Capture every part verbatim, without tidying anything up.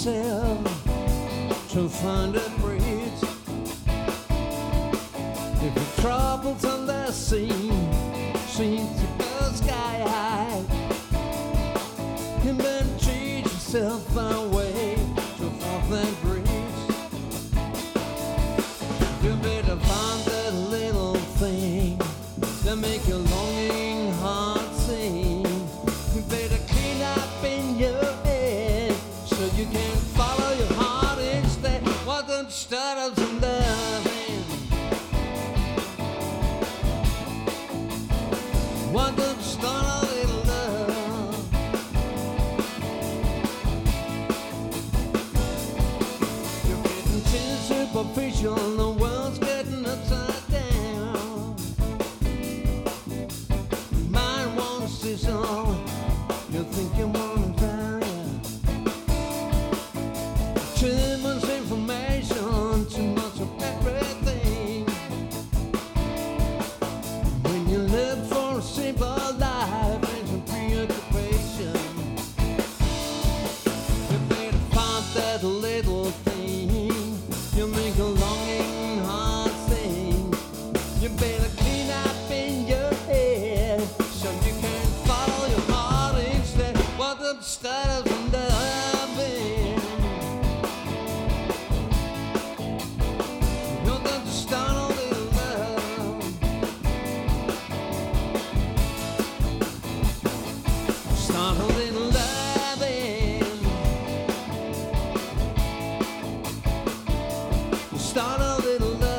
yourself to find a bridge. If your troubles on the sea seem to go sky high, and then treat yourself a way to cross that bridge. You better find that little thing that make your longing heart sing. You better clean up in your head so you can follow your heart instead. Why don't you start out some loving? Why don't you start a little love? You're getting too superficial, the world's getting upside down. Your mind wants to so you think you wanna drown, yeah. Too much information, too much of everything. When you live for a simple life and some preoccupation, you better find that little thing. You make a longing heart sing. You better clean up in your head so you can follow your heart instead. What the start of loving? You're the start of little love. Start a little loving. Start a little love.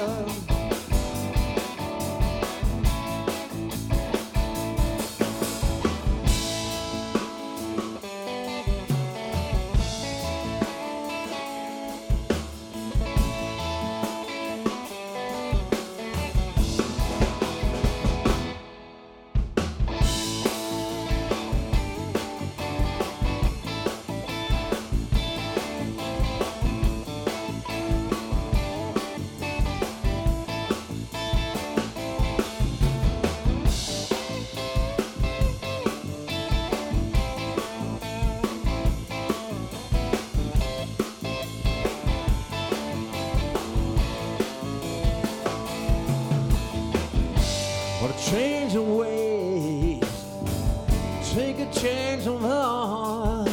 What a change of ways, take a change of heart.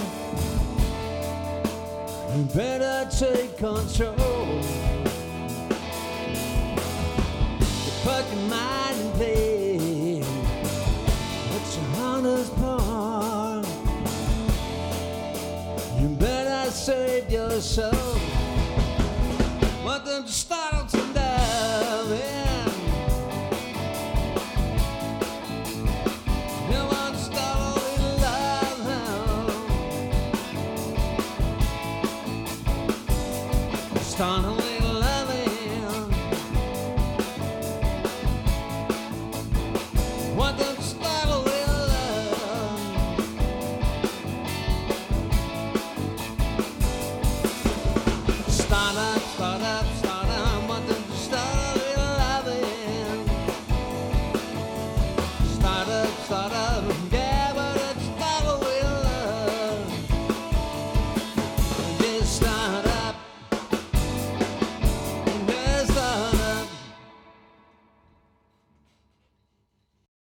You better take control. Put your mind in play, it's your hardest part. You better save your soul. Why don't you start to love it? Start